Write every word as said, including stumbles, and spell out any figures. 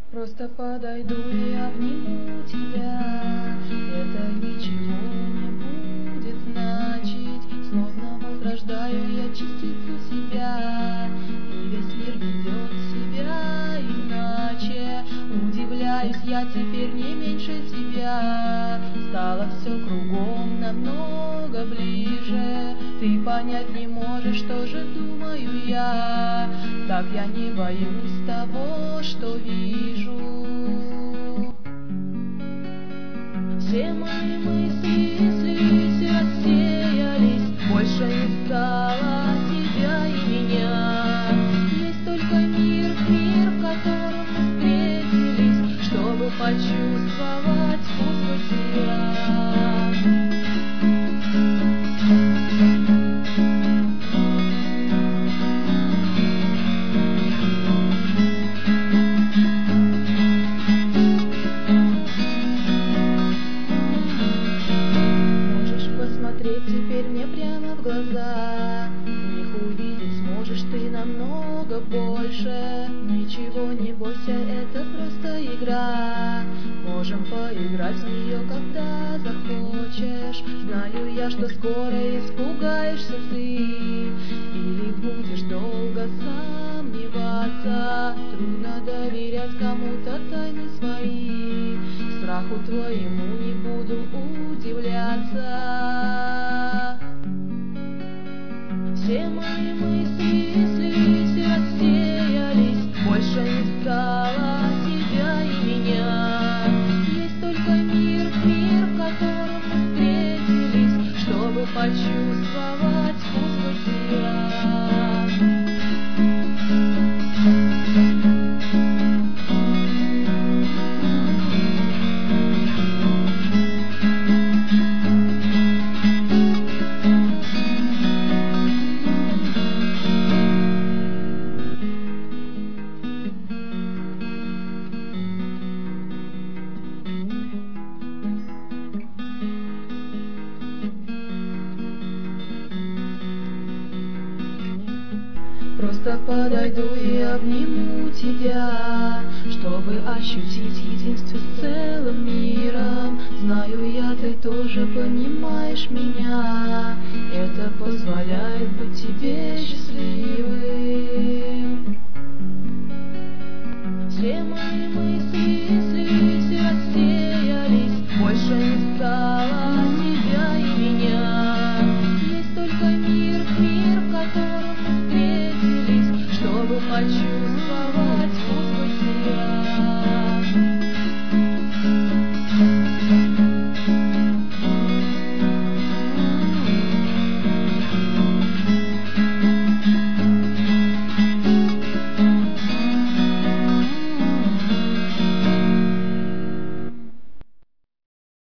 Просто подойду и обниму тебя. Это ничего не будет значить. Словно возрождаю я частицу себя, и весь мир ведет себя иначе. Удивляюсь я теперь не меньше тебя. Стало все кругом намного ближе. Ты понять не можешь, что же думаю я. Так я не боюсь того, что вижу. Все мои мысли слились, рассеялись. Больше не стало тебя и меня. Есть только мир, мир, в котором мы встретились, чтобы почувствовать вкус бытия. Теперь мне прямо в глаза, в них увидеть сможешь ты намного больше. Ничего не бойся, это просто игра. Можем поиграть в нее, когда захочешь. Знаю я, что скоро испугаешься ты, или будешь долго сомневаться. Трудно доверять кому-то тайны свои. Страху твоему не буду удивляться. Все мои мысли слились и рассеялись. Больше не стало тебя и меня. Есть только мир, мир, в котором мы встретились, чтобы почувствовать вкус бытия. Просто подойду и обниму тебя, чтобы ощутить единство с целым миром. Знаю я, ты тоже понимаешь меня. Это позволяет быть тебе счастливым. Все мои мысли